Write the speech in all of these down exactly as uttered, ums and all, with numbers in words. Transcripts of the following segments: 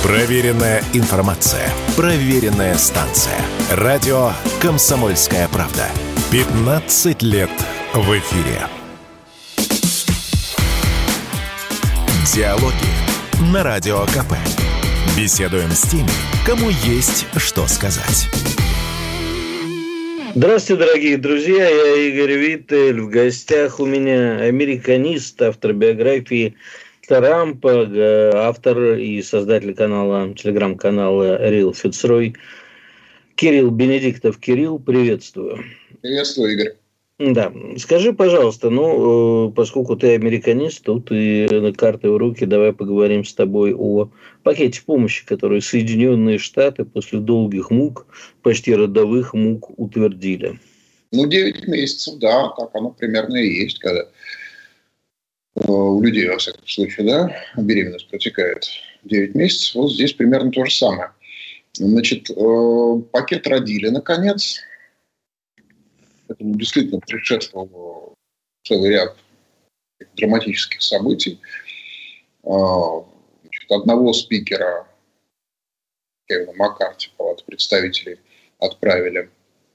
Проверенная информация. Проверенная станция. Радио «Комсомольская правда». пятнадцать лет в эфире. Диалоги на Радио КП. Беседуем с теми, кому есть что сказать. Здравствуйте, дорогие друзья. Я Игорь Виттель. В гостях у меня американист, автор биографии Трампа, автор и создатель канала, телеграм-канала Real Fitzroy, Кирилл Бенедиктов. Кирилл, приветствую. Приветствую, Игорь. Да, скажи, пожалуйста, ну, поскольку ты американист, тут и карты в руки, давай поговорим с тобой о пакете помощи, который Соединенные Штаты после долгих мук, почти родовых мук, утвердили. Ну, девять месяцев, да, так оно примерно и есть, когда у людей, во всяком случае, да, беременность протекает девять месяцев. Вот здесь примерно то же самое. Значит, пакет родили, наконец. Этому действительно предшествовал целый ряд драматических событий. Значит, одного спикера, Кевина Маккарти, Палаты представителей, отправили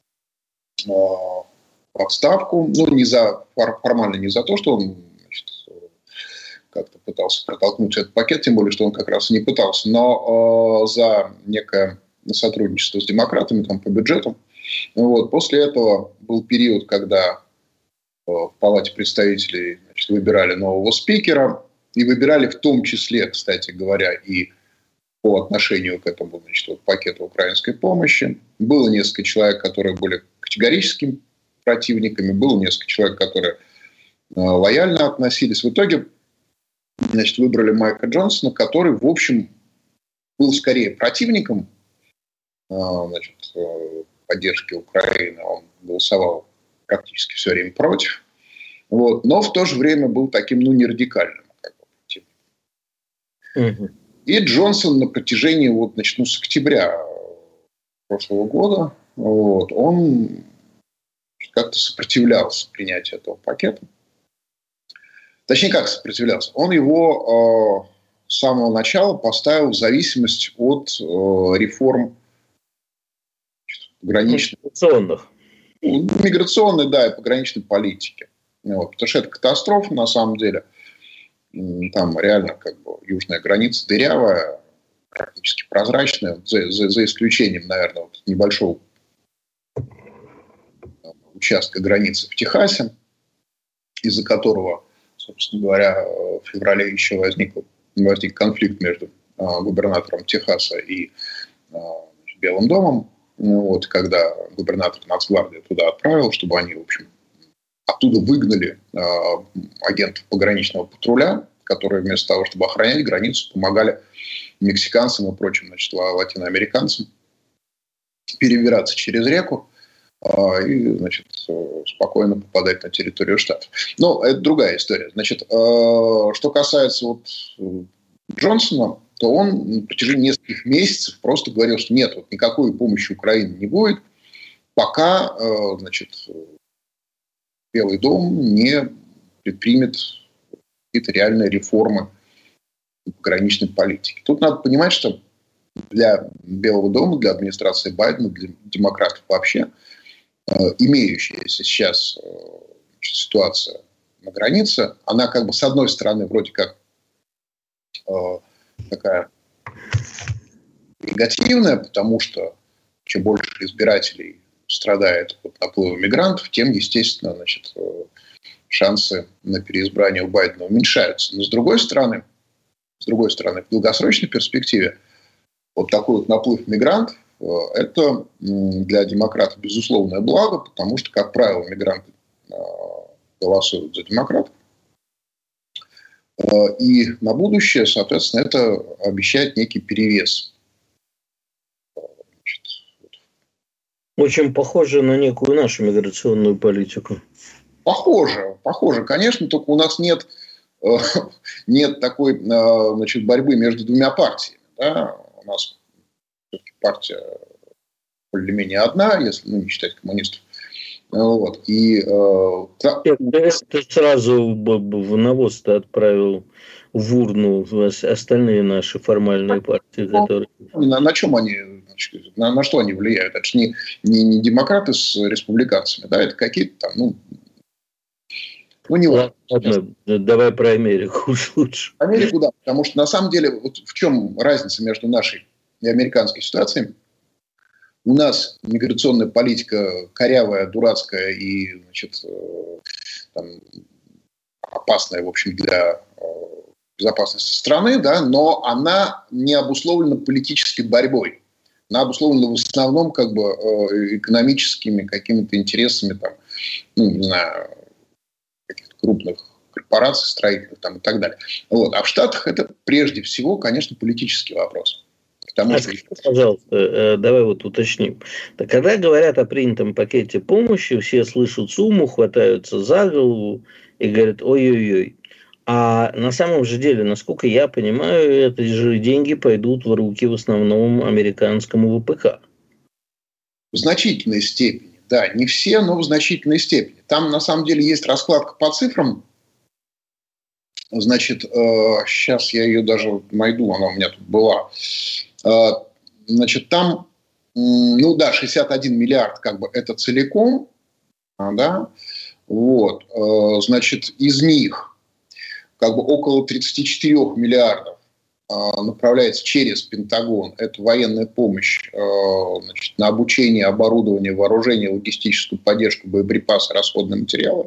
в отставку. Ну, не за, формально не за то, что он, значит, как-то пытался протолкнуть этот пакет, тем более, что он как раз и не пытался, но за некое сотрудничество с демократами там, по бюджету. Вот. После этого был период, когда в Палате представителей, значит, выбирали нового спикера. И выбирали в том числе, кстати говоря, и по отношению к этому, значит, вот, пакету украинской помощи. Было несколько человек, которые были категорическими противниками. Было несколько человек, которые э, лояльно относились. В итоге, значит, выбрали Майка Джонсона, который, в общем, был скорее противником э, значит, э, поддержки Украины. Он голосовал практически все время против. Вот. Но в то же время был таким, ну, не радикальным. Как бы, противником. Угу. И Джонсон на протяжении, вот, значит, ну, с октября прошлого года, вот, он как-то сопротивлялся принятию этого пакета. Точнее, как сопротивлялся? Он его э, с самого начала поставил в зависимость от э, реформ пограничных. Миграционных. Миграционной, да, и пограничной политики. Вот, потому что это катастрофа, на самом деле. Там реально как бы южная граница дырявая, практически прозрачная, за, за, за исключением, наверное, вот небольшого участка границы в Техасе, из-за которого, собственно говоря, в феврале еще возник, возник конфликт между а, губернатором Техаса и а, Белым домом. Вот, когда губернатор Нацгвардии туда отправил, чтобы они, в общем, оттуда выгнали э, агентов пограничного патруля, которые вместо того, чтобы охранять границу, помогали мексиканцам и прочим, значит, латиноамериканцам перебираться через реку э, и, значит, спокойно попадать на территорию штата. Но это другая история. Значит, э, что касается вот Джонсона, то он на протяжении нескольких месяцев просто говорил, что нет, вот никакой помощи Украине не будет, пока, э, значит, Белый дом не предпримет какие-то реальные реформы пограничной политики. Тут надо понимать, что для Белого дома, для администрации Байдена, для демократов вообще, э, имеющаяся сейчас э, ситуация на границе, она как бы с одной стороны вроде как э, такая негативная, потому что чем больше избирателей страдает от наплыва мигрантов, тем, естественно, значит, шансы на переизбрание у Байдена уменьшаются. Но с другой стороны, с другой стороны, в долгосрочной перспективе вот такой вот наплыв мигрантов – это для демократов безусловное благо, потому что, как правило, мигранты голосуют за демократов. И на будущее, соответственно, это обещает некий перевес. Очень похоже на некую нашу миграционную политику. Похоже, похоже, конечно, только у нас нет, э, нет такой, э, значит, борьбы между двумя партиями. Да? У нас все-таки партия более-менее одна, если ну, не считать коммунистов. Вот. И э, ты сразу в навоз-то отправил в урну остальные наши формальные партии, которые... На, на чем они, значит, на, на что они влияют? Это же не, не, не демократы с республиканцами, да, это какие-то там, ну, ну не ладно. Ладно, давай про Америку уж лучше. Америку, да, потому что на самом деле, вот в чем разница между нашей и американской ситуацией? У нас миграционная политика корявая, дурацкая и, значит, там, опасная, в общем, для безопасности страны, да, но она не обусловлена политической борьбой. Она обусловлена в основном как бы экономическими какими-то интересами, там, ну, не знаю, каких-то крупных корпораций, строительных там, и так далее. Вот. А в Штатах это прежде всего, конечно, политический вопрос. Потому а что... скажи, пожалуйста, давай вот уточним. Так, когда говорят о принятом пакете помощи, все слышат сумму, хватаются за голову и говорят ой-ой-ой. А на самом же деле, насколько я понимаю, эти же деньги пойдут в руки в основном американскому ВПК. В значительной степени. Да, не все, но в значительной степени. Там на самом деле есть раскладка по цифрам. Значит, э, сейчас я ее даже найду, она у меня тут была. Э, значит, там, э, ну да, шестьдесят один миллиард, как бы, это целиком, да, вот, э, значит, из них, как бы, около тридцать четыре миллиардов э, направляется через Пентагон, это военная помощь, э, значит, на обучение, оборудование, вооружение, логистическую поддержку, боеприпасы, расходные материалы.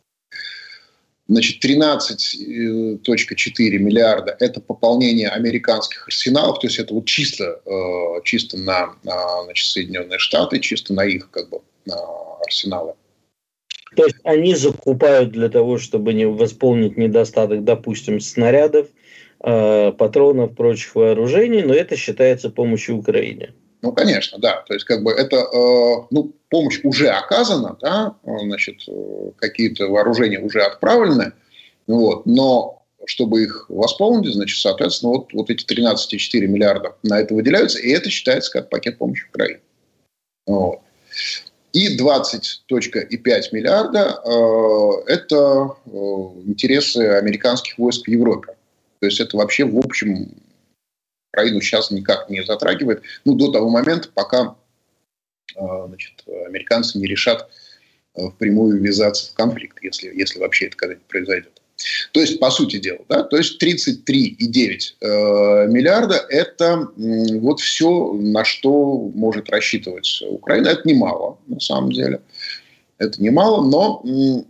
Значит, тринадцать целых четыре миллиарда – это пополнение американских арсеналов, то есть это вот чисто, чисто на, на значит, Соединенные Штаты, чисто на их как бы, на арсеналы. То есть они закупают для того, чтобы не восполнить недостаток, допустим, снарядов, патронов, прочих вооружений, но это считается помощью Украине. Ну, конечно, да. То есть, как бы это, э, ну, помощь уже оказана, да, значит, какие-то вооружения уже отправлены, вот, но чтобы их восполнить, значит, соответственно, вот, вот эти тринадцать целых четыре миллиарда на это выделяются, и это считается как пакет помощи Украине. Вот. И двадцать целых пять миллиарда э, это э, интересы американских войск в Европе. То есть, это вообще, в общем, Украину сейчас никак не затрагивает, ну, до того момента, пока значит, американцы не решат впрямую ввязаться в конфликт, если, если вообще это когда-нибудь произойдет. То есть, по сути дела, да, то есть тридцать три целых девять десятых миллиарда – это вот все, на что может рассчитывать Украина. Это немало, на самом деле. Это немало, но,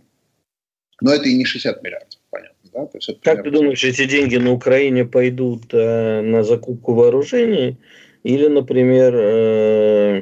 но это и не шестьдесят миллиардов. Да? То есть это как примерно... ты думаешь, эти деньги на Украине пойдут э, на закупку вооружений или, например, э,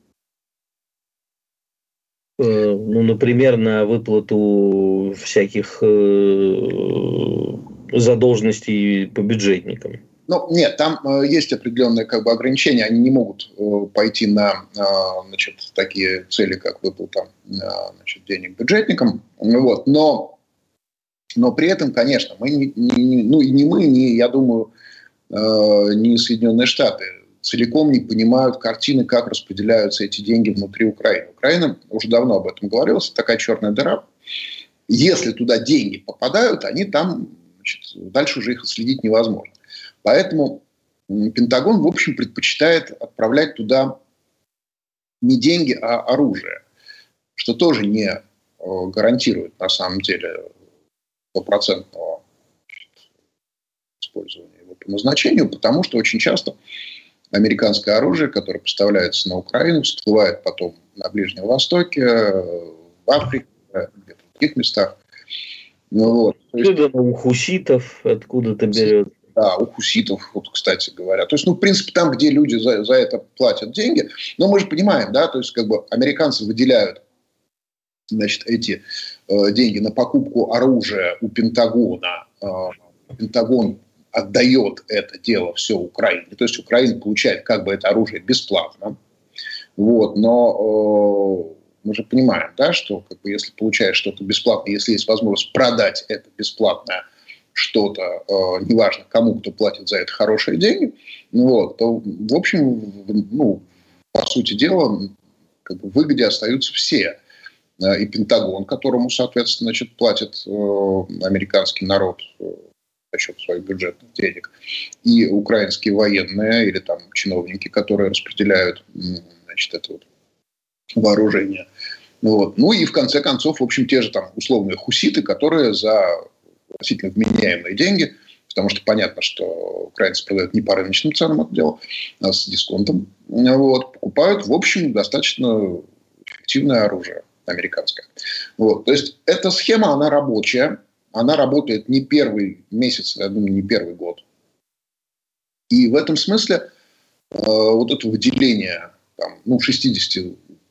э, ну, например, на выплату всяких э, задолженностей по бюджетникам? Ну, нет, там э, есть определенные как бы, ограничения, они не могут э, пойти на э, значит, такие цели, как выплата э, значит, денег бюджетникам, вот, но Но при этом, конечно, мы не, не, ну и не мы, не, я думаю, э, не Соединенные Штаты целиком не понимают картины, как распределяются эти деньги внутри Украины. Украина уже давно об этом говорилось, такая черная дыра. Если туда деньги попадают, они там, значит, дальше уже их отследить невозможно. Поэтому Пентагон, в общем, предпочитает отправлять туда не деньги, а оружие, что тоже не э, гарантирует на самом деле стопроцентного использования его по назначению, потому что очень часто американское оружие, которое поставляется на Украину, всплывает потом на Ближнем Востоке, в Африке, где-то в других местах. Ну, вот. Откуда есть, у хуситов откуда-то берет? Да, у хуситов, вот, кстати говоря. То есть, ну, в принципе, там, где люди за, за это платят деньги, но мы же понимаем, да, то есть, как бы американцы выделяют, значит, эти э, деньги на покупку оружия у Пентагона. Э, Пентагон отдает это дело все Украине. То есть Украина получает как бы это оружие бесплатно. Вот, но э, мы же понимаем, да, что как бы, если получаешь что-то бесплатно, если есть возможность продать это бесплатное что-то, э, неважно кому, кто платит за это хорошие деньги, вот, то, в общем, ну, по сути дела, как бы в выгоде остаются все. и Пентагон, которому, соответственно, значит, платит американский народ за счет своих бюджетных денег, и украинские военные или там чиновники, которые распределяют, значит, это вот вооружение. Вот. Ну и в конце концов, в общем, те же там условные хуситы, которые за относительно вменяемые деньги, потому что понятно, что украинцы продают не по рыночным ценам это дело, а с дисконтом, вот, покупают, в общем, достаточно эффективное оружие американское. Вот. То есть эта схема, она рабочая, она работает не первый месяц, я думаю, не первый год. И в этом смысле э, вот это выделение там, ну, шестьдесят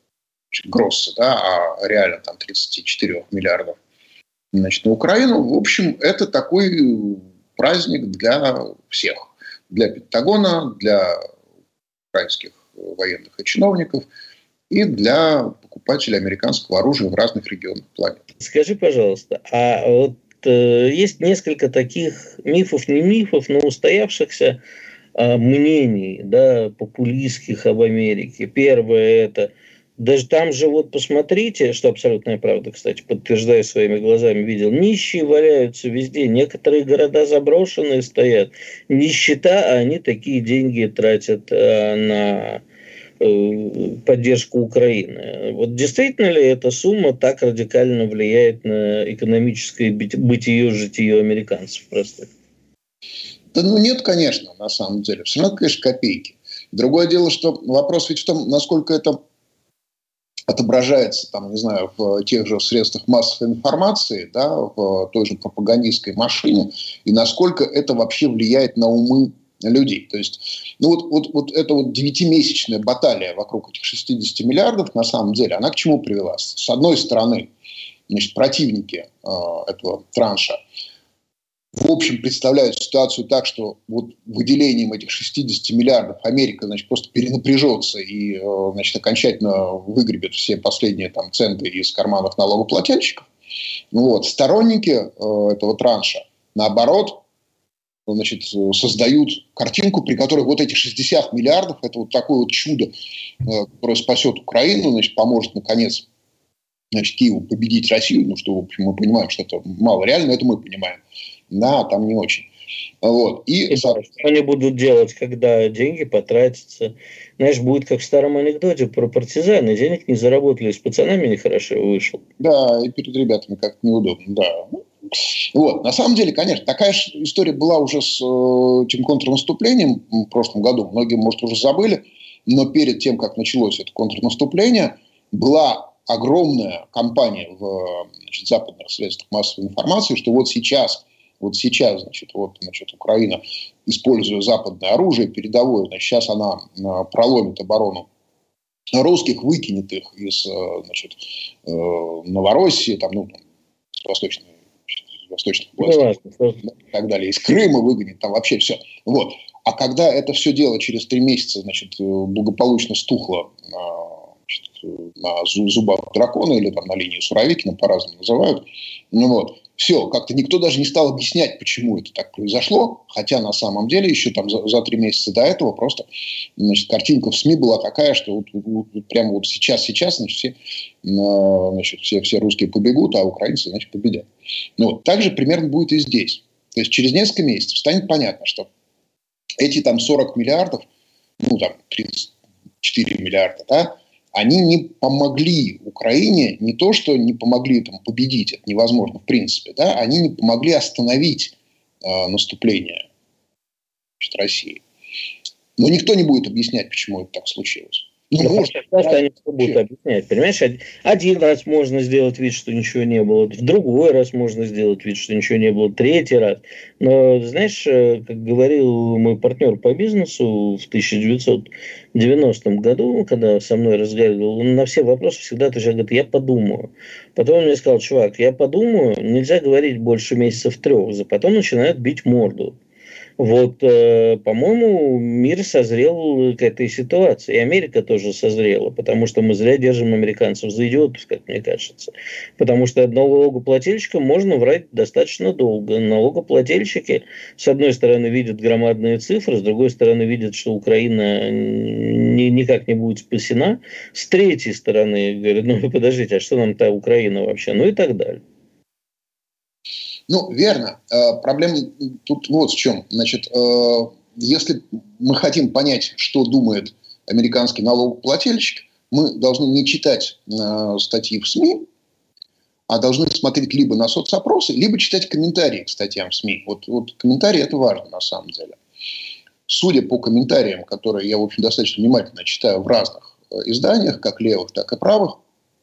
гросса, да, а реально там тридцать четыре миллиардов, значит, на Украину, в общем, это такой праздник для всех. Для Пентагона, для украинских военных и чиновников и для покупателей американского оружия в разных регионах планеты. Скажи, пожалуйста, а вот э, есть несколько таких мифов, не мифов, но устоявшихся э, мнений, да, популистских об Америке. Первое – это даже там же, вот посмотрите, что абсолютная правда, кстати, подтверждаю своими глазами, видел, нищие валяются везде, некоторые города заброшенные стоят, нищета, а они такие деньги тратят э, на э, поддержку Украины. Вот действительно ли эта сумма так радикально влияет на экономическое бытие, житие американцев простых? Да ну нет, конечно, на самом деле. Все равно, конечно, копейки. Другое дело, что вопрос ведь в том, насколько это отображается, там, не знаю, в тех же средствах массовой информации, да, в той же пропагандистской машине, и насколько это вообще влияет на умы людей. То есть, ну вот, вот, вот эта вот девятимесячная баталия вокруг этих шестидесяти миллиардов, на самом деле, она к чему привела? С одной стороны, значит, противники э, этого транша в общем представляют ситуацию так, что вот выделением этих шестидесяти миллиардов Америка, значит, просто перенапряжется и, значит, окончательно выгребет все последние там центы из карманов налогоплательщиков. Вот. Сторонники э, этого транша, наоборот, значит, создают картинку, при которой вот эти шестьдесят миллиардов, это вот такое вот чудо, э, которое спасет Украину, значит, поможет, наконец, значит, Киеву победить Россию. Ну, что, в общем, мы понимаем, что это мало реально, это мы понимаем. Да, там не очень. Вот. И, и что они будут делать, когда деньги потратятся? Знаешь, будет как в старом анекдоте про партизаны. Денег не заработали, с пацанами нехорошо вышел. Да, и перед ребятами как-то неудобно, да. Вот. На самом деле, конечно, такая же история была уже с э, этим контрнаступлением в прошлом году. Многие, может, уже забыли. Но перед тем, как началось это контрнаступление, была огромная кампания в, значит, западных средствах массовой информации, что вот сейчас... Вот сейчас, значит, вот, значит, Украина, используя западное оружие передовое, значит, сейчас она проломит оборону русских, выкинет их из, значит, Новороссии, там, ну, восточных, восточных областей, и так далее, из Крыма выгонит, там вообще все. Вот. А когда это все дело через три месяца, значит, благополучно стухло значит, на зубах дракона или там на линии Суровикина, по-разному называют, ну вот, все, как-то никто даже не стал объяснять, почему это так произошло, хотя на самом деле еще там за, за три месяца до этого просто, значит, картинка в СМИ была такая, что вот, вот, вот прямо вот сейчас, сейчас, значит, все, значит, все, все русские побегут, а украинцы, значит, победят. Ну, вот, так же примерно будет и здесь. То есть через несколько месяцев станет понятно, что эти там сорок миллиардов, ну там тридцать четыре миллиарда, да, они не помогли Украине, не то, что не помогли там победить, это невозможно в принципе, да, они не помогли остановить э, наступление, значит, России. Но никто не будет объяснять, почему это так случилось. Ну, может, просто они будут объяснять. Понимаешь, один раз можно сделать вид, что ничего не было, в другой раз можно сделать вид, что ничего не было, третий раз. Но, знаешь, как говорил мой партнер по бизнесу в тысяча девятьсот девяностом году, когда со мной разговаривал, он на все вопросы всегда отвечал, говорит, я подумаю. Потом он мне сказал, чувак, я подумаю, нельзя говорить больше месяцев трех, потом начинают бить морду. Вот, э, по-моему, мир созрел к этой ситуации. И Америка тоже созрела, потому что мы зря держим американцев за идиотов, как мне кажется. Потому что налогоплательщикам можно врать достаточно долго. Налогоплательщики, с одной стороны, видят громадные цифры, с другой стороны, видят, что Украина ни, никак не будет спасена. С третьей стороны, говорят, ну, подождите, а что нам та Украина вообще? Ну и так далее. Ну, верно. Проблема тут вот в чем. Значит, если мы хотим понять, что думает американский налогоплательщик, мы должны не читать статьи в СМИ, а должны смотреть либо на соцопросы, либо читать комментарии к статьям в СМИ. Вот, вот комментарии – это важно на самом деле. Судя по комментариям, которые я, в общем, достаточно внимательно читаю в разных изданиях, как левых, так и правых,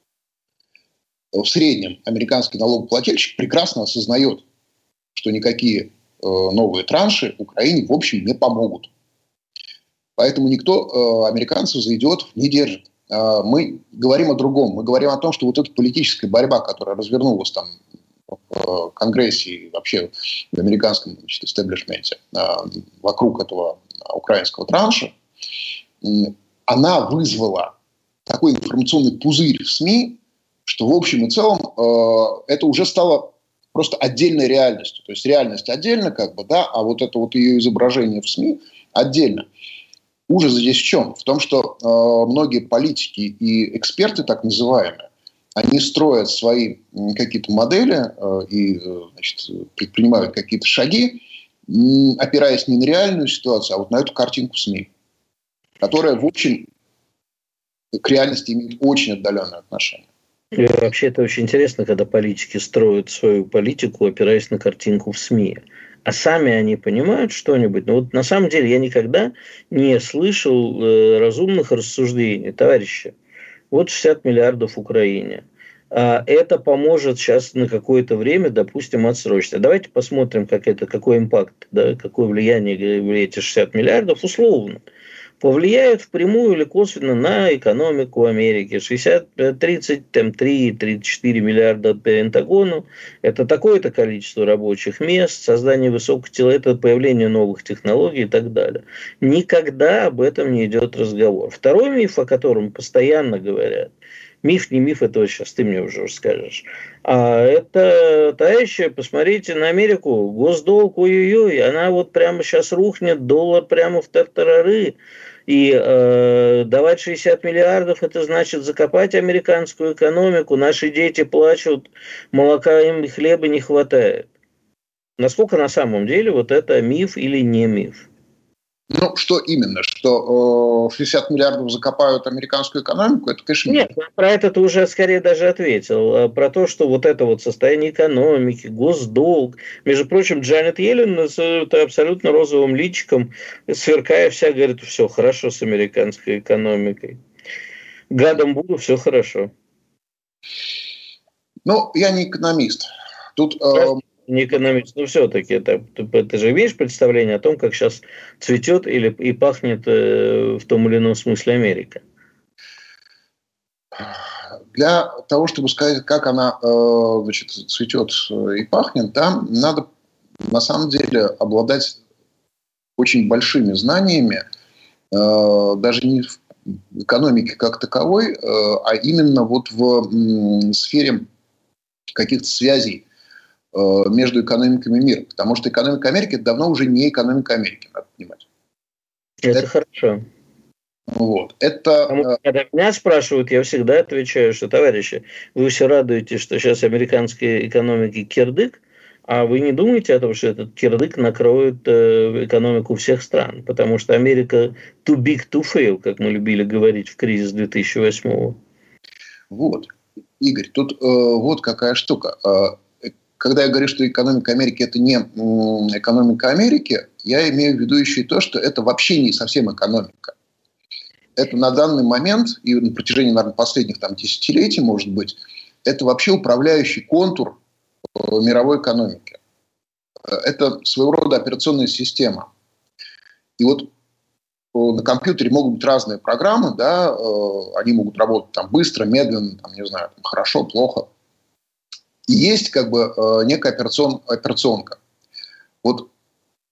в среднем американский налогоплательщик прекрасно осознает, что никакие э, новые транши Украине в общем не помогут. Поэтому никто э, американцев за идиотов не держит. Э, мы говорим о другом. Мы говорим о том, что вот эта политическая борьба, которая развернулась там в э, Конгрессе и вообще в американском, значит, истеблишменте э, вокруг этого украинского транша, э, она вызвала такой информационный пузырь в СМИ, что в общем и целом э, это уже стало просто отдельной реальностью. То есть реальность отдельно, как бы, да, а вот это вот ее изображение в СМИ отдельно. Ужас здесь в чем? В том, что э, многие политики и эксперты, так называемые, они строят свои э, какие-то модели э, и э, значит, предпринимают какие-то шаги, э, опираясь не на реальную ситуацию, а вот на эту картинку в СМИ, которая, в общем, к реальности имеет очень отдаленное отношение. И вообще это очень интересно, когда политики строят свою политику, опираясь на картинку в СМИ. А сами они понимают что-нибудь? Но вот на самом деле я никогда не слышал э, разумных рассуждений. Товарищи, вот шестьдесят миллиардов Украине. А это поможет сейчас на какое-то время, допустим, отсрочить. А давайте посмотрим, как это, какой импакт, да, какое влияние эти шестьдесят миллиардов условно повлияют впрямую или косвенно на экономику Америки. шестьдесят, тридцать три, тридцать четыре миллиарда от Пентагону. Это такое-то количество рабочих мест, создание высокого, это появление новых технологий и так далее. Никогда об этом не идет разговор. Второй миф, о котором постоянно говорят, миф, не миф, это вот сейчас ты мне уже скажешь. А это, товарищи, посмотрите на Америку. Госдолг, ой-ой-ой, она вот прямо сейчас рухнет, доллар прямо в тартарары. И э, давать шестьдесят миллиардов, это значит закопать американскую экономику. Наши дети плачут, молока им и хлеба не хватает. Насколько на самом деле вот это миф или не миф? Ну, что именно? Что э, шестьдесят миллиардов закопают американскую экономику? Это, конечно, нет. Нет, про это ты уже скорее даже ответил. Про то, что вот это вот состояние экономики, госдолг. Между прочим, Джанет Йеллен с абсолютно розовым личиком, сверкая вся, говорит, все хорошо с американской экономикой. Гадом буду, все хорошо. Ну, я не экономист. Тут... Э, не экономист, но все-таки это, ты, ты же имеешь представление о том, как сейчас цветет или и пахнет э, в том или ином смысле Америка? Для того, чтобы сказать, как она э, значит, цветет и пахнет, да, надо на самом деле обладать очень большими знаниями, э, даже не в экономике как таковой, э, а именно вот в м, сфере каких-то связей между экономиками мира. Потому что экономика Америки – это давно уже не экономика Америки, надо понимать. Это, это хорошо. Вот. Это... Потому, когда меня спрашивают, я всегда отвечаю, что, товарищи, вы все радуетесь, что сейчас американской экономике кирдык, а вы не думаете о том, что этот кирдык накроет э, экономику всех стран, потому что Америка too big to fail, как мы любили говорить в кризис две тысячи восьмого. Вот. Игорь, тут э, вот какая штука. Когда я говорю, что экономика Америки – это не экономика Америки, я имею в виду еще и то, что это вообще не совсем экономика. Это на данный момент, и на протяжении, наверное, последних там, десятилетий, может быть, это вообще управляющий контур мировой экономики. Это своего рода операционная система. И вот на компьютере могут быть разные программы, да, они могут работать там, быстро, медленно, там, не знаю, там, хорошо, плохо. И есть как бы некая операцион, операционка. Вот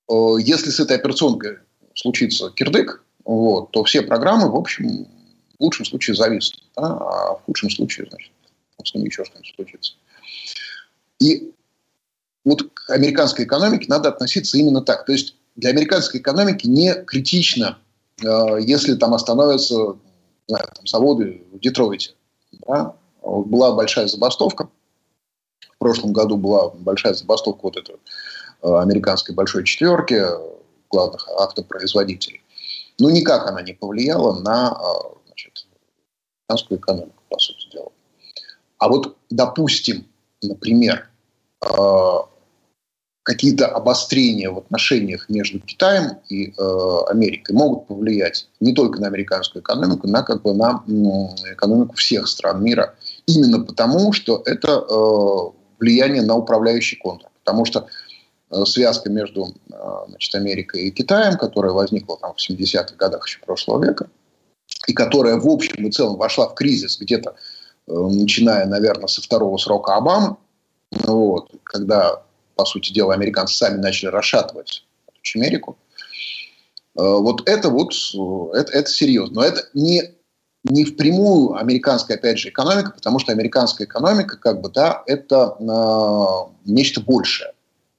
если с этой операционкой случится кирдык, вот, то все программы, в общем, в лучшем случае зависнут, да, а в худшем случае, значит, с ними еще что-нибудь случится. И вот к американской экономике надо относиться именно так. То есть для американской экономики не критично, э, если там остановятся, не знаю, там, заводы в Детройте. Да? Вот была большая забастовка. В прошлом году была большая забастовка вот этой э, американской большой четверки главных автопроизводителей. Но никак она не повлияла на э, значит, американскую экономику, по сути дела. А вот, допустим, например, э, какие-то обострения в отношениях между Китаем и э, Америкой могут повлиять не только на американскую экономику, но как бы на э, экономику всех стран мира. Именно потому, что это э, влияние на управляющий контур. Потому что э, связка между э, значит, Америкой и Китаем, которая возникла там, в семидесятых годах еще прошлого века, и которая в общем и целом вошла в кризис где-то, э, начиная, наверное, со второго срока Обамы, вот, когда, по сути дела, американцы сами начали расшатывать Америку. Вот это вот это, это серьезно. Но это не, не впрямую американская, опять же, экономика, потому что американская экономика, как бы, да, это э, нечто большее.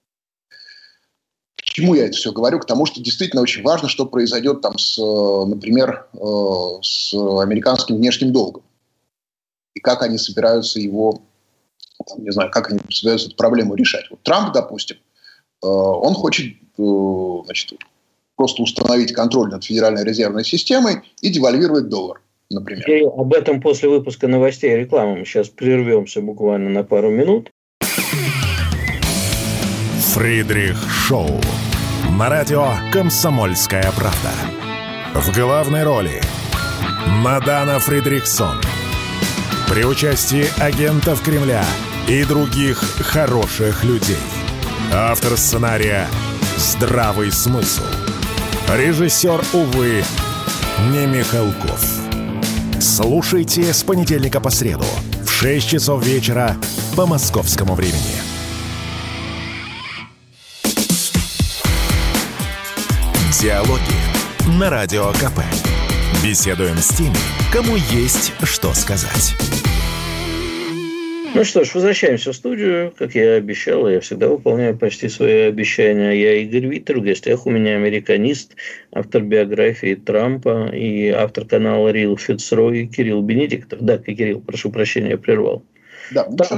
К чему я это все говорю? К тому, что действительно очень важно, что произойдет там, с, например, э, с американским внешним долгом. И как они собираются его... Там, не знаю, как они собираются эту проблему решать. Вот Трамп, допустим, э, он хочет э, значит, просто установить контроль над Федеральной резервной системой и девальвировать доллар, например. И об этом после выпуска новостей и рекламы. Мы сейчас прервемся буквально на пару минут. Фридрих Шоу. На радио «Комсомольская правда». В главной роли Мадана Фридрихсон. При участии агентов Кремля и других хороших людей. Автор сценария «Здравый смысл». Режиссер, увы, не Михалков. Слушайте с понедельника по среду в шесть часов вечера по московскому времени. Диалоги на Радио КП. Беседуем с теми, кому есть что сказать. Ну что ж, возвращаемся в студию. Как я и обещал, я всегда выполняю почти свои обещания. Я Игорь Виттер, в гостях у меня американист, автор биографии Трампа и автор канала Real Fitzroy Кирилл Бенедиктов. Да, Кирилл, прошу прощения, я прервал. Да, да.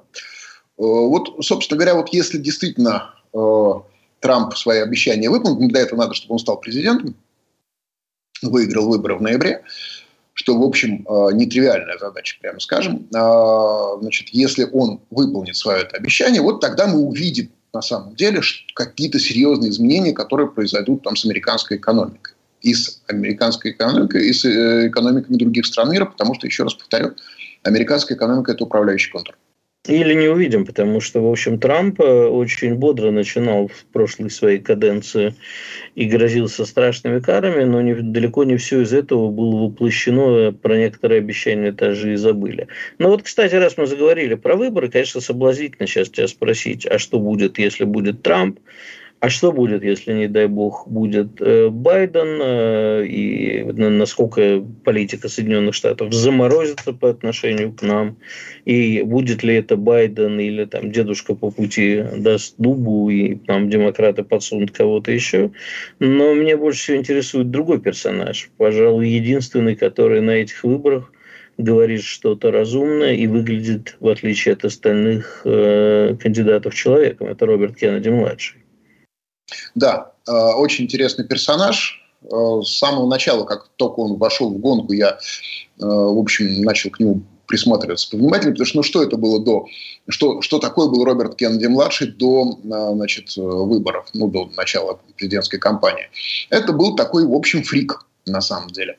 Вот, собственно говоря, вот если действительно э, Трамп свои обещания выполнит, для этого надо, чтобы он стал президентом, выиграл выборы в ноябре, что, в общем, нетривиальная задача, прямо скажем. Значит, если он выполнит свое это обещание, вот тогда мы увидим, на самом деле, какие-то серьезные изменения, которые произойдут там с американской экономикой. И с американской экономикой, и с экономиками других стран мира, потому что, еще раз повторю, американская экономика – это управляющий контур. Или не увидим, потому что, в общем, Трамп очень бодро начинал в прошлой своей каденции и грозился страшными карами, но не, далеко не все из этого было воплощено, про некоторые обещания даже и забыли. Но вот, кстати, раз мы заговорили про выборы, конечно, соблазнительно сейчас тебя спросить, а что будет, если будет Трамп? А что будет, если, не дай бог, будет э, Байден, э, и насколько политика Соединенных Штатов заморозится по отношению к нам, и будет ли это Байден или там дедушка по пути даст дубу, и нам демократы подсунут кого-то еще. Но меня больше всего интересует другой персонаж, пожалуй, единственный, который на этих выборах говорит что-то разумное и выглядит, в отличие от остальных э, кандидатов, человеком. Это Роберт Кеннеди-младший. Да, очень интересный персонаж. С самого начала, как только он вошел в гонку, я, в общем, начал к нему присматриваться повнимательнее, потому что, ну, что это было до... Что, что такое был Роберт Кеннеди-младший до, значит, выборов, ну, до начала президентской кампании? Это был такой, в общем, фрик, на самом деле.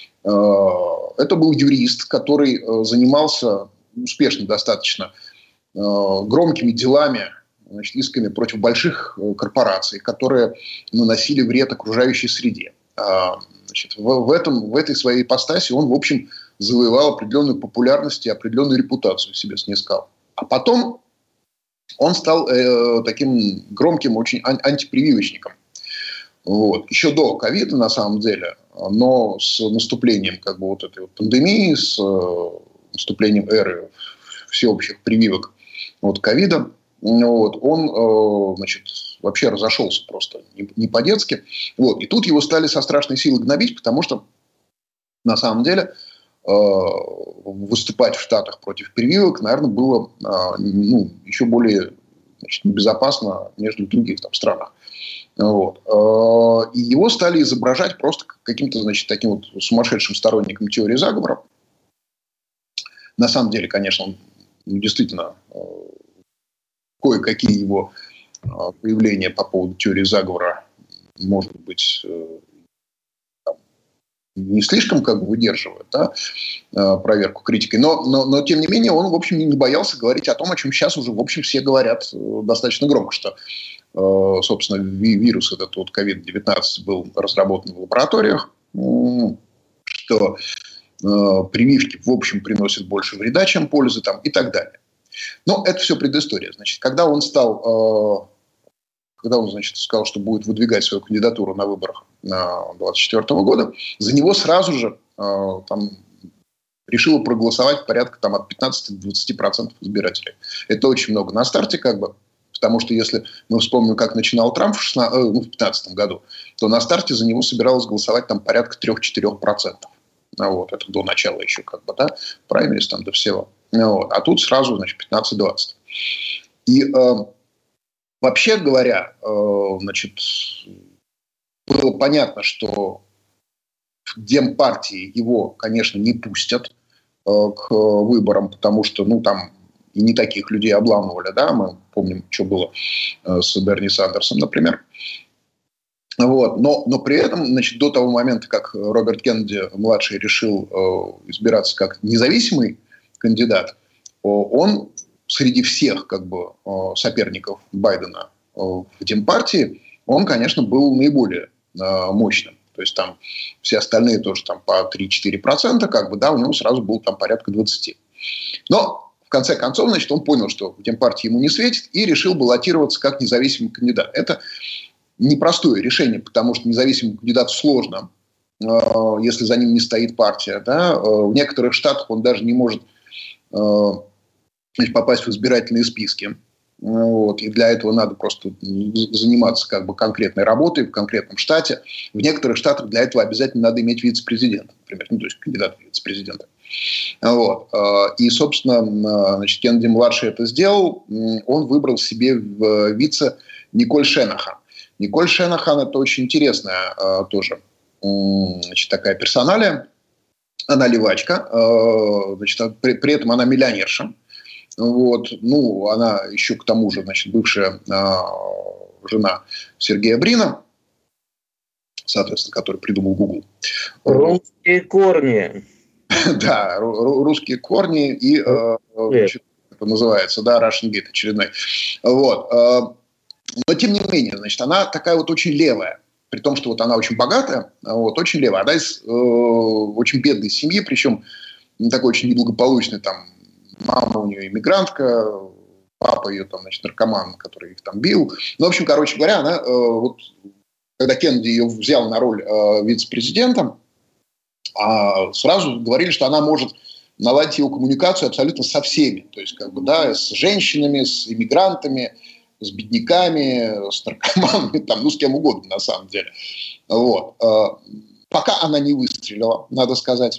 Это был юрист, который занимался успешно достаточно громкими делами, значит, исками против больших корпораций, которые наносили вред окружающей среде. Значит, в, в, этом, в этой своей ипостаси он, в общем, завоевал определенную популярность и определенную репутацию себе снискал. А потом он стал э, таким громким очень ан- антипрививочником. Вот. Еще до ковида, на самом деле, но с наступлением как бы, вот этой вот пандемии, с наступлением эры всеобщих прививок от ковида, вот, он значит, вообще разошелся просто не, не по-детски. Вот. И тут его стали со страшной силой гнобить, потому что на самом деле выступать в Штатах против прививок, наверное, было ну, еще более значит, небезопасно, нежели в других там, странах. Вот. И его стали изображать просто каким-то, значит, таким вот сумасшедшим сторонником теории заговора. На самом деле, конечно, он действительно кое-какие его появления по поводу теории заговора, может быть, там, не слишком как бы выдерживают, да, проверку критикой, но, но, но тем не менее он, в общем, не боялся говорить о том, о чем сейчас уже, в общем, все говорят достаточно громко, что собственно, вирус этот вот ковид девятнадцать был разработан в лабораториях, что прививки, в общем, приносят больше вреда, чем пользы, там, и так далее. Но это все предыстория. Значит, когда он стал, когда он, значит, сказал, что будет выдвигать свою кандидатуру на выборах двадцать четвёртого года, за него сразу же там решило проголосовать порядка там, от пятнадцати до двадцати процентов избирателей. Это очень много на старте, как бы. Потому что если мы вспомним, как начинал Трамп в две тысячи пятнадцатом году, то на старте за него собиралось голосовать там порядка трех-четырех процентов. Вот, это до начала еще как бы, да, праймерис там до всего. Вот. А тут сразу, значит, пятнадцать-двадцать. И э, вообще говоря, э, значит, было понятно, что в Демпартии его, конечно, не пустят э, к выборам, потому что, ну, там и не таких людей обламывали, да, мы помним, что было э, с Берни Сандерсом, например. Вот. Но, но при этом, значит, до того момента, как Роберт Кеннеди-младший решил э, избираться как независимый кандидат, он среди всех как бы, э, соперников Байдена э, в Демпартии, он, конечно, был наиболее э, мощным. То есть там все остальные тоже там, по три-четыре процента, как бы, да, у него сразу было там порядка двадцать. Но в конце концов, значит, он понял, что в Демпартии ему не светит, и решил баллотироваться как независимый кандидат. Это непростое решение, потому что независимому кандидату сложно, если за ним не стоит партия. Да? В некоторых штатах он даже не может попасть в избирательные списки. Вот. И для этого надо просто заниматься как бы конкретной работой в конкретном штате. В некоторых штатах для этого обязательно надо иметь вице-президента, например, ну, то есть кандидата в вице-президента. Вот. И, собственно, значит, Кеннеди-младший это сделал. Он выбрал себе в вице Николь Шенахан. Николь Шенахан – это очень интересная э, тоже значит, такая персоналия. Она левачка, э, значит, при, при этом она миллионерша. Вот. Ну, она еще к тому же значит, бывшая э, жена Сергея Брина, соответственно, который придумал Google. Русские корни. Да, русские корни и э, значит, это называется, да, Russian Gate очередной. Вот. Но, тем не менее, значит, она такая вот очень левая. При том, что вот она очень богатая, вот, очень левая. Она из э, очень бедной семьи, причем такой очень неблагополучный. Там, мама у нее иммигрантка, папа ее там, значит, наркоман, который их там бил. Ну, в общем, короче говоря, она, э, вот, когда Кеннеди ее взял на роль э, вице-президента, э, сразу говорили, что она может наладить его коммуникацию абсолютно со всеми. То есть, как бы, да, с женщинами, с иммигрантами, с бедняками, с наркоманами, там, ну, с кем угодно, на самом деле. Вот. Пока она не выстрелила, надо сказать.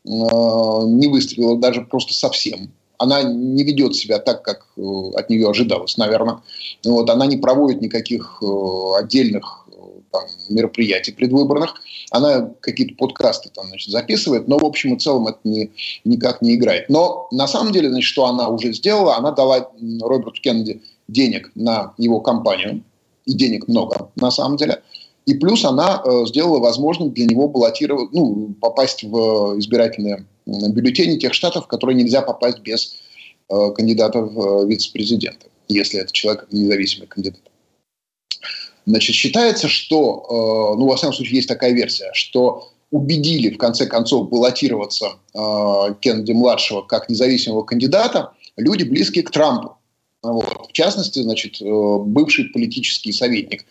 Не выстрелила даже просто совсем. Она не ведет себя так, как от нее ожидалось, наверное. Вот. Она не проводит никаких отдельных там, мероприятий предвыборных. Она какие-то подкасты там, значит, записывает, но в общем и целом это не, никак не играет. Но на самом деле, значит, что она уже сделала, она дала Роберту Кеннеди денег на его кампанию, и денег много на самом деле, и плюс она э, сделала возможным для него баллотировать, ну, попасть в избирательные бюллетени тех штатов, в которые нельзя попасть без э, кандидата в вице-президента, если это человек независимый кандидат. Значит, считается, что, э, ну, во всяком случае, есть такая версия, что убедили, в конце концов, баллотироваться э, Кеннеди-младшего как независимого кандидата люди, близкие к Трампу. Вот. В частности, значит, бывший политический советник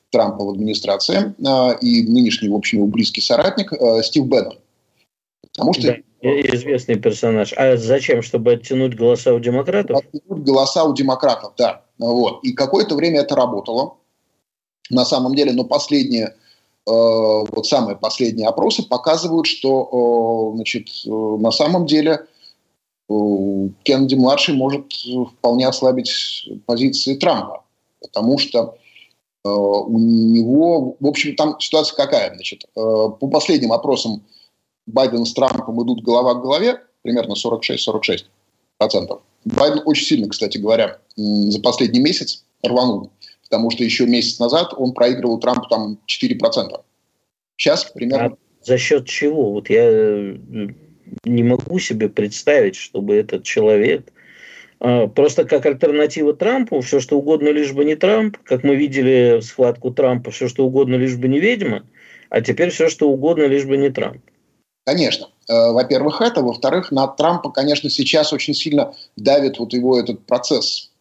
Трампа в администрации и нынешний, в общем, его близкий соратник Стив Беннон. Потому что... Да, известный персонаж. А зачем? Чтобы оттянуть голоса у демократов? Оттянуть голоса у демократов, да. Вот. И какое-то время это работало. На самом деле, но последние, вот самые последние опросы показывают, что, значит, на самом деле Кеннеди-младший может вполне ослабить позиции Трампа. Потому что у него, в общем, там ситуация какая? Значит, по последним опросам Байден с Трампом идут голова к голове, примерно сорок шесть сорок шесть процентов. Байден очень сильно, кстати говоря, за последний месяц рванул, потому что еще месяц назад он проигрывал Трампу там четыре процента. Сейчас примерно... А за счет чего? Вот я не могу себе представить, чтобы этот человек... Просто как альтернатива Трампу, все что угодно, лишь бы не Трамп. Как мы видели схватку Трампа, все что угодно, лишь бы не ведьма. А теперь все что угодно, лишь бы не Трамп. Конечно. Во-первых, это. Во-вторых, на Трампа, конечно, сейчас очень сильно давит вот его этот процесс.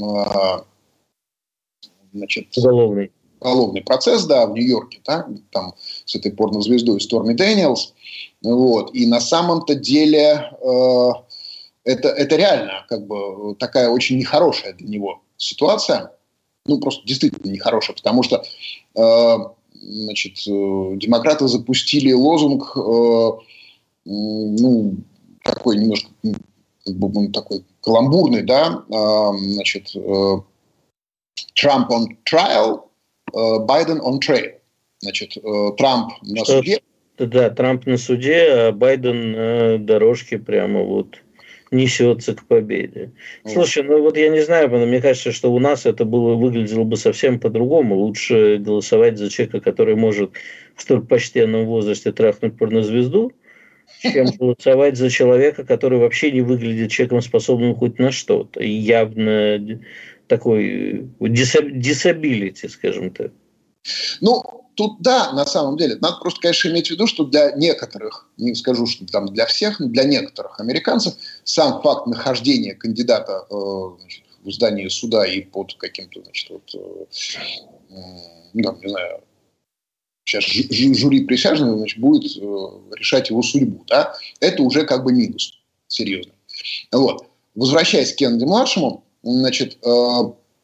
Значит, уголовный. Уголовный процесс, да, в Нью-Йорке, да, там с этой порнозвездой Сторми Дэниелс. Вот. И на самом-то деле... Это, это реально как бы такая очень нехорошая для него ситуация. Ну, просто действительно нехорошая, потому что э, значит, э, демократы запустили лозунг, э, ну, такой немножко как бы, ну, такой каламбурный, да, э, значит, э, Trump on trial, э, Biden on trail. Значит, э, Трамп на Что, суде. Да, Трамп на суде, а Байден на дорожке прямо вот... несется к победе. Слушай, ну вот я не знаю, мне кажется, что у нас это было, выглядело бы совсем по-другому. Лучше голосовать за человека, который может в столь почтенном возрасте трахнуть порнозвезду, чем голосовать за человека, который вообще не выглядит человеком, способным хоть на что-то. И явно такой disability, скажем так. Ну, тут да, на самом деле. Надо просто, конечно, иметь в виду, что для некоторых, не скажу, что там для всех, но для некоторых американцев сам факт нахождения кандидата э, значит, в здании суда и под каким-то, значит, вот, э, э, там, не знаю, сейчас жю- жюри присяжных, значит, будет э, решать его судьбу, да, это уже как бы минус, серьезно. Вот. Возвращаясь к Кеннеди-младшему, значит, э,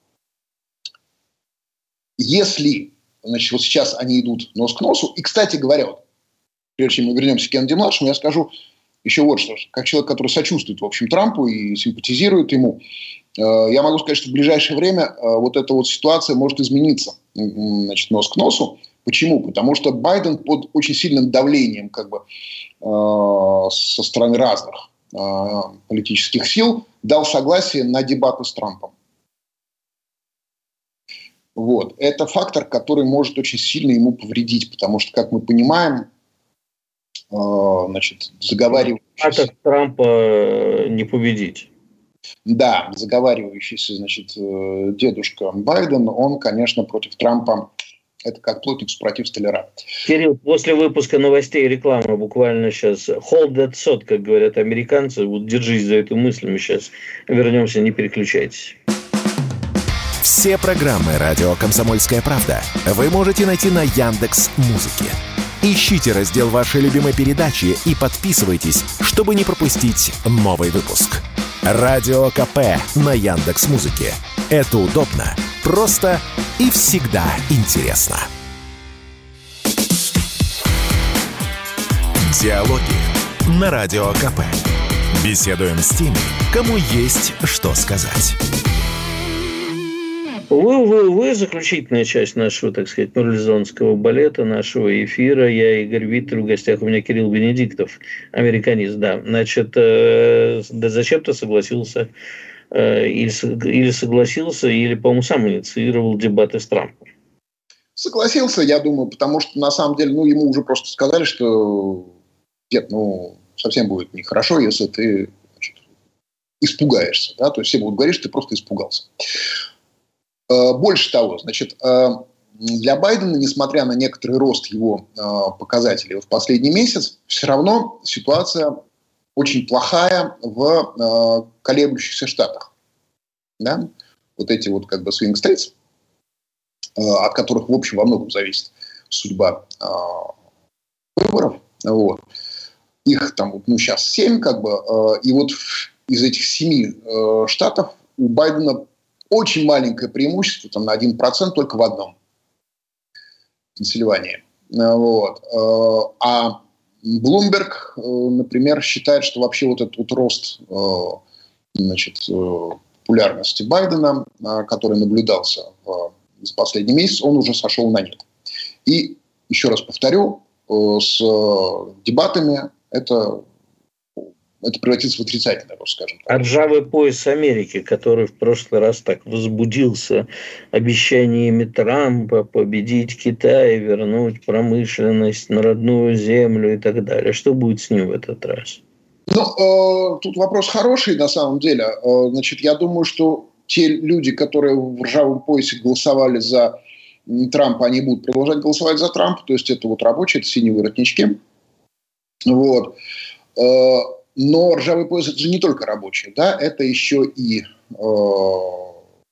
если Значит, вот сейчас они идут нос к носу. И, кстати говоря, вот, прежде чем мы вернемся к Кеннеди-младшему, я скажу еще вот что. Как человек, который сочувствует, в общем, Трампу и симпатизирует ему, э, я могу сказать, что в ближайшее время э, вот эта вот ситуация может измениться, значит, нос к носу. Почему? Потому что Байден под очень сильным давлением как бы, э, со стороны разных э, политических сил дал согласие на дебаты с Трампом. Вот. Это фактор, который может очень сильно ему повредить, потому что, как мы понимаем, э, значит, заговаривающийся... Трампа не победить. Да, заговаривающийся, значит, дедушка Байден, он, конечно, против Трампа, это как плотник супротив столяра. Кирилл, после выпуска новостей и рекламы буквально сейчас hold that thought, как говорят американцы, вот держись за эту мысль, мы сейчас вернемся, не переключайтесь. Все программы «Радио Комсомольская правда» вы можете найти на Яндекс.Музыке. Ищите раздел вашей любимой передачи и подписывайтесь, чтобы не пропустить новый выпуск. Радио КП на Яндекс.Музыке. Это удобно, просто и всегда интересно. Диалоги на Радио КП. Беседуем с теми, кому есть что сказать. Увы, увы, увы, заключительная часть нашего, так сказать, марлезонского балета, нашего эфира. Я Игорь Виттель, в гостях у меня Кирилл Венедиктов, американист, да. Значит, э, да зачем ты согласился, э, или, или согласился, или, по-моему, сам инициировал дебаты с Трампом? Согласился, я думаю, потому что, на самом деле, ну, ему уже просто сказали, что нет, ну, совсем будет нехорошо, если ты, значит, испугаешься, да, то есть все будут говорить, что ты просто испугался. Больше того, значит, для Байдена, несмотря на некоторый рост его показателей в последний месяц, все равно ситуация очень плохая в колеблющихся штатах. Да? Вот эти вот как бы swing states, от которых, в общем, во многом зависит судьба выборов. Вот. Их там, ну, сейчас семь, как бы, и вот из этих семи штатов у Байдена очень маленькое преимущество, там, на один процент только в одном. Пенсильвании. Вот. А Блумберг, например, считает, что вообще вот этот вот рост, значит, популярности Байдена, который наблюдался за последний месяц, он уже сошел на нет. И, еще раз повторю, с дебатами это, это превратится в отрицательный рост, скажем так. А ржавый пояс Америки, который в прошлый раз так возбудился обещаниями Трампа победить Китай, вернуть промышленность на родную землю и так далее. Что будет с ним в этот раз? Ну, э, тут вопрос хороший на самом деле. Э, значит, я думаю, что те люди, которые в ржавом поясе голосовали за Трампа, они будут продолжать голосовать за Трампа. То есть это вот рабочие, это синие воротнички. Вот. Э, но ржавый пояс – это же не только рабочие, да, это еще и э,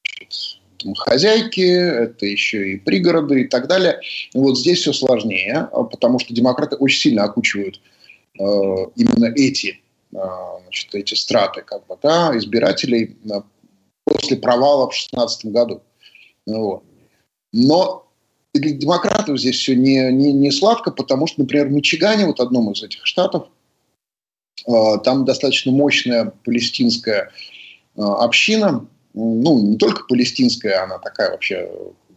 хозяйки, это еще и пригороды и так далее. Вот здесь все сложнее, потому что демократы очень сильно окучивают э, именно эти, э, значит, эти страты, как бы, да, избирателей э, после провала в две тысячи шестнадцатом году. Вот. Но для демократов здесь все не, не, не сладко, потому что, например, в Мичигане, вот одном из этих штатов, э, там достаточно мощная палестинская э, община. Ну, не только палестинская, она такая вообще,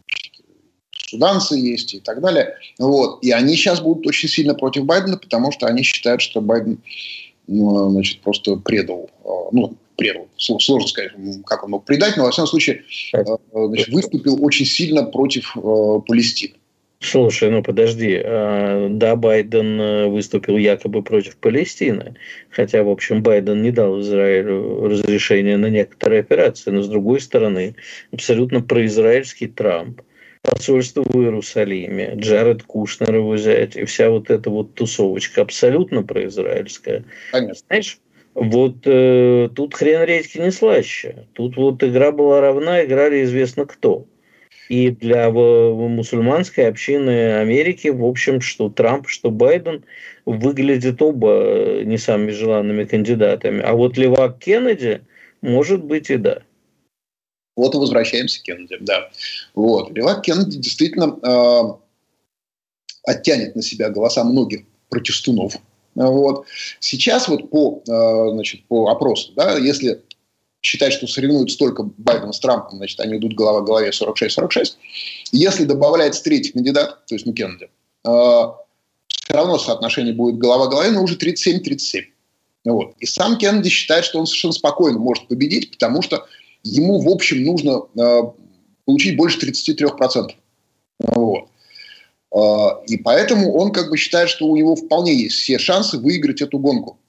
суданцы есть и так далее. Вот. И они сейчас будут очень сильно против Байдена, потому что они считают, что Байден, ну, значит, просто предал, ну, предал, сложно сказать, как он мог предать, но, во всяком случае, значит, выступил очень сильно против э, Палестины. Слушай, ну подожди, да, Байден выступил якобы против Палестины, хотя, в общем, Байден не дал Израилю разрешения на некоторые операции, но, с другой стороны, абсолютно произраильский Трамп, посольство в Иерусалиме, Джаред Кушнер его зять, и вся вот эта вот тусовочка абсолютно произраильская. Конечно. Знаешь, вот э, тут хрен редьки не слаще, тут вот игра была равна, играли известно кто. И для мусульманской общины Америки, в общем, что Трамп, что Байден выглядят оба не самыми желанными кандидатами. А вот Левак Кеннеди, может быть, и да. Вот и возвращаемся к Кеннеди, да. Вот. Левак Кеннеди действительно э, оттянет на себя голоса многих протестунов. Вот. Сейчас вот по, э, значит, по опросу, да, если считать, что соревнуются только Байден с Трампом, значит, они идут голова к голове сорок шесть сорок шесть. Если добавляется третий кандидат, то есть ну, Кеннеди, э, все равно соотношение будет голова к голове, но уже тридцать семь тридцать семь. Вот. И сам Кеннеди считает, что он совершенно спокойно может победить, потому что ему, в общем, нужно э, получить больше тридцать три процента. Вот. Э, и поэтому он как бы считает, что у него вполне есть все шансы выиграть эту гонку.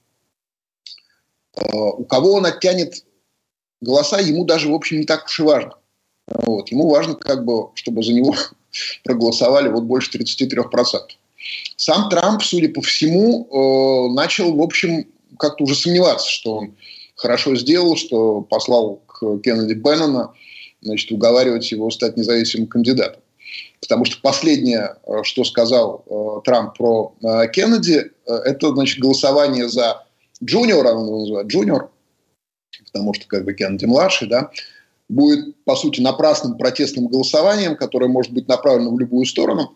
Э, у кого он оттянет голоса, ему даже, в общем, не так уж и важно. Вот. Ему важно, как бы, чтобы за него проголосовали вот больше тридцать три процента. Сам Трамп, судя по всему, э, начал, в общем, как-то уже сомневаться, что он хорошо сделал, что послал к Кеннеди Беннона, значит, уговаривать его стать независимым кандидатом. Потому что последнее, что сказал э, Трамп про э, Кеннеди, э, это, значит, голосование за Джуниора, он его называет Джуниор, потому что как бы Кеннеди младший, да, будет, по сути, напрасным протестным голосованием, которое может быть направлено в любую сторону.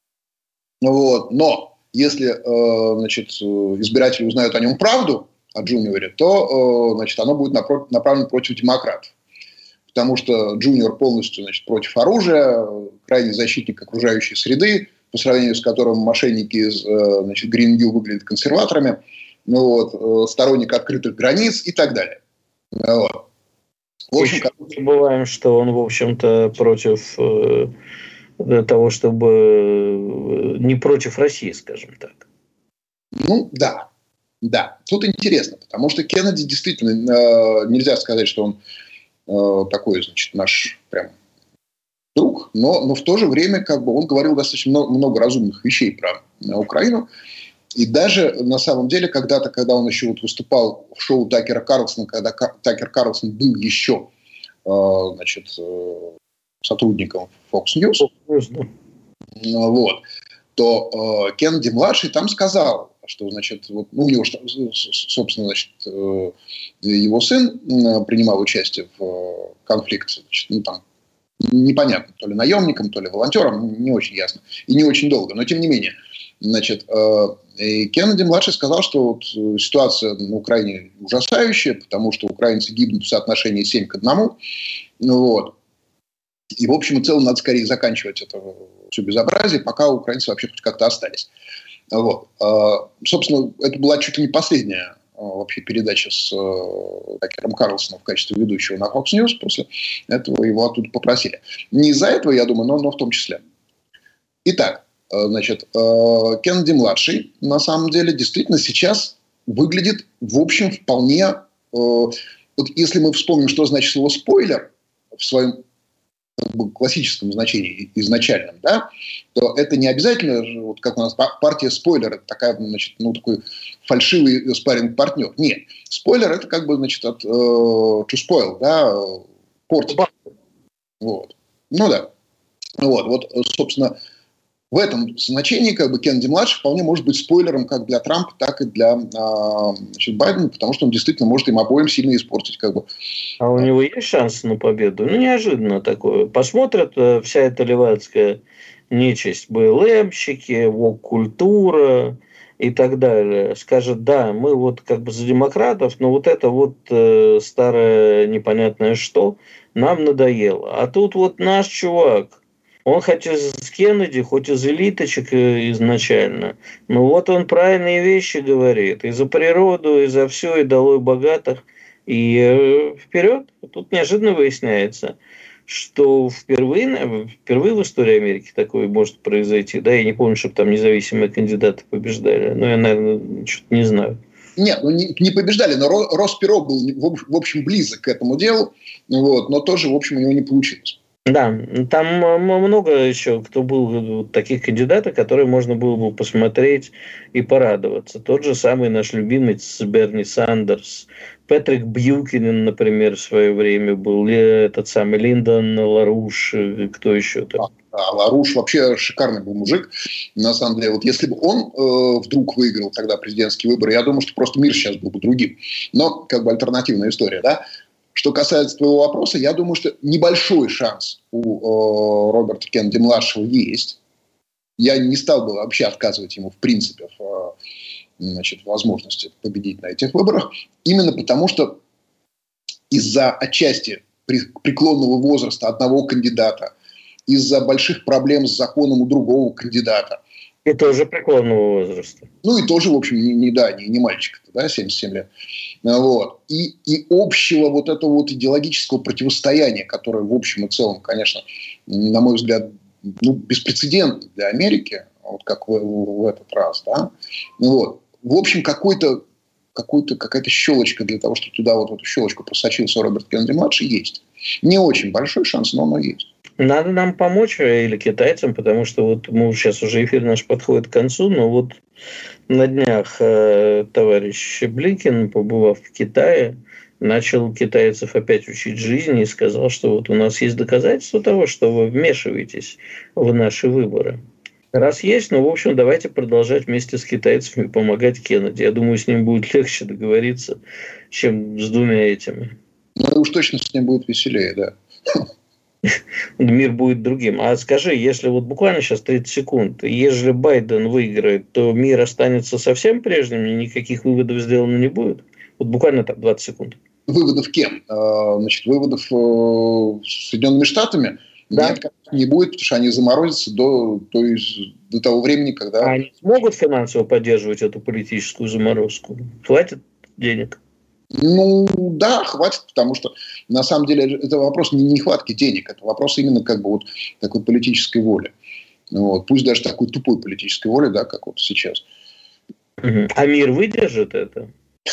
Вот. Но если э, значит, избиратели узнают о нем правду, о Джуниоре, то э, значит, оно будет напротив, направлено против демократов. Потому что Джуниор полностью, значит, против оружия, крайний защитник окружающей среды, по сравнению с которым мошенники из э, значит, Green New выглядят консерваторами, ну, вот, э, сторонник открытых границ и так далее. Вот. В общем, как... Не забываем, что он, в общем-то, против э, того, чтобы э, не против России, скажем так. Ну, да. Да. Тут интересно, потому что Кеннеди действительно, э, нельзя сказать, что он э, такой, значит, наш прям друг, но, но в то же время как бы он говорил достаточно много, много разумных вещей про э, Украину. И даже, на самом деле, когда-то, когда он еще вот выступал в шоу Такера Карлсона, когда Такер Карлсон был еще, э, значит, э, сотрудником Fox News, Fox News да. вот, то э, Кеннеди-младший там сказал, что, значит, вот, ну, у него, собственно, значит, э, его сын э, принимал участие в э, конфликте, значит, ну, там, непонятно, то ли наемником, то ли волонтером, не очень ясно, и не очень долго, но тем не менее. Значит, Кеннеди-младший сказал, что вот ситуация на Украине ужасающая, потому что украинцы гибнут в соотношении семь к одному. Вот. И, в общем и целом, надо скорее заканчивать это все безобразие, пока украинцы вообще хоть как-то остались. Вот. Собственно, это была чуть ли не последняя вообще передача с Такером Карлсоном в качестве ведущего на Fox News. После этого его оттуда попросили. Не из-за этого, я думаю, но, но в том числе. Итак, значит, Кеннеди-младший, на самом деле, действительно сейчас выглядит, в общем, вполне... Вот если мы вспомним, что значит слово «спойлер» в своем как бы, классическом значении, изначальном, да, то это не обязательно, вот как у нас партия «Спойлер», это такая, значит, ну, такой фальшивый спарринг-партнер. Нет. Спойлер – это как бы, значит, от э, to spoil, да, портить. Вот. Ну, да. Вот, вот, собственно... В этом значении как бы Кеннеди-младший вполне может быть спойлером как для Трампа, так и для значит, Байдена, потому что он действительно может им обоим сильно испортить. Как бы. А у него есть шанс на победу? Ну, неожиданно такое. Посмотрят вся эта левацкая нечисть, БЛМщики, вок-культура и так далее. Скажет, да, мы вот как бы за демократов, но вот это вот э, старое непонятное что нам надоело. А тут вот наш чувак, он хоть из Кеннеди, хоть из элиточек изначально. Но вот он правильные вещи говорит. И за природу, и за все, и долой богатых. И э, вперед. Тут неожиданно выясняется, что впервые, впервые в истории Америки такое может произойти. Да, я не помню, чтобы там независимые кандидаты побеждали. Но я, наверное, что-то не знаю. Нет, ну не, не побеждали, но Росс Перот был, в общем, близок к этому делу. Вот, но тоже, в общем, у него не получилось. Да, там много еще кто был таких кандидатов, которые можно было бы посмотреть и порадоваться. Тот же самый наш любимый Берни Сандерс, Патрик Бьюкинен, например, в свое время был, этот самый Линдон Ларуш, кто еще там. А, Ларуш вообще шикарный был мужик. На самом деле, вот если бы он э, вдруг выиграл тогда президентские выборы, я думаю, что просто мир сейчас был бы другим. Но как бы альтернативная история, да? Что касается твоего вопроса, я думаю, что небольшой шанс у э, Роберта Кеннеди-младшего есть. Я не стал бы вообще отказывать ему, в принципе, в, э, значит, возможности победить на этих выборах. Именно потому, что из-за отчасти преклонного возраста одного кандидата, из-за больших проблем с законом у другого кандидата. И тоже преклонного возраста. Ну, и тоже, в общем, не, не, да, не, не мальчик-то, да, семьдесят семь лет. Вот. И, и общего вот этого вот идеологического противостояния, которое в общем и целом, конечно, на мой взгляд, ну, беспрецедентно для Америки, вот как в, в, в этот раз, да. Вот. В общем, какой-то, какой-то, какая-то щелочка для того, чтобы туда вот в эту щелочку просочился Роберт Кеннеди-младший, есть. Не очень большой шанс, но оно есть. Надо нам помочь или китайцам, потому что вот мы сейчас уже эфир наш подходит к концу, но вот на днях э, товарищ Блинкен, побывав в Китае, начал китайцев опять учить жизни и сказал, что вот у нас есть доказательства того, что вы вмешиваетесь в наши выборы. Раз есть, ну, в общем, давайте продолжать вместе с китайцами помогать Кеннеди. Я думаю, с ним будет легче договориться, чем с двумя этими. Ну, уж точно с ним будет веселее, да. Мир будет другим. А скажи, если вот буквально сейчас тридцать секунд, если Байден выиграет, то мир останется совсем прежним, и никаких выводов сделано не будет? Вот буквально так, двадцать секунд. Выводов кем? Значит, выводов Соединенными Штатами? Да. Нет, не будет, потому что они заморозятся до, то есть, до того времени, когда... А они смогут финансово поддерживать эту политическую заморозку? Хватит денег? Ну, да, хватит, потому что на самом деле это вопрос не нехватки денег, это вопрос именно как бы вот такой политической воли. Вот. Пусть даже такой тупой политической воли, да, как вот сейчас. А мир выдержит это?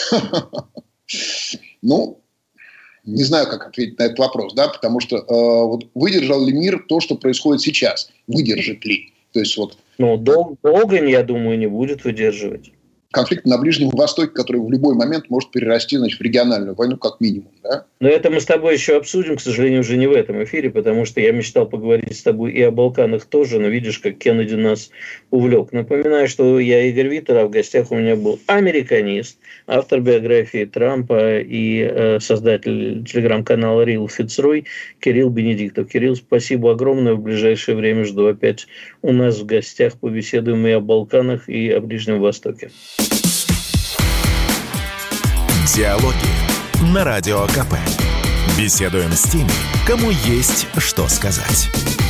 Ну, не знаю, как ответить на этот вопрос, да, потому что э, вот выдержал ли мир то, что происходит сейчас? Выдержит ли? То есть вот... Ну, дол- долго, я думаю, не будет выдерживать. конфликта на Ближнем Востоке, который в любой момент может перерасти, значит, в региональную войну как минимум. Да? Но это мы с тобой еще обсудим, к сожалению, уже не в этом эфире, потому что я мечтал поговорить с тобой и о Балканах тоже, но видишь, как Кеннеди нас увлек. Напоминаю, что я Игорь Виттер, а в гостях у меня был американист, автор биографии Трампа и э, создатель телеграм-канала Рил Фицрой Кирилл Бенедиктов. Кирилл, спасибо огромное. В ближайшее время жду опять у нас в гостях. Побеседуем и о Балканах, и о Ближнем Востоке. Диалоги на Радио КП. Беседуем с теми, кому есть что сказать.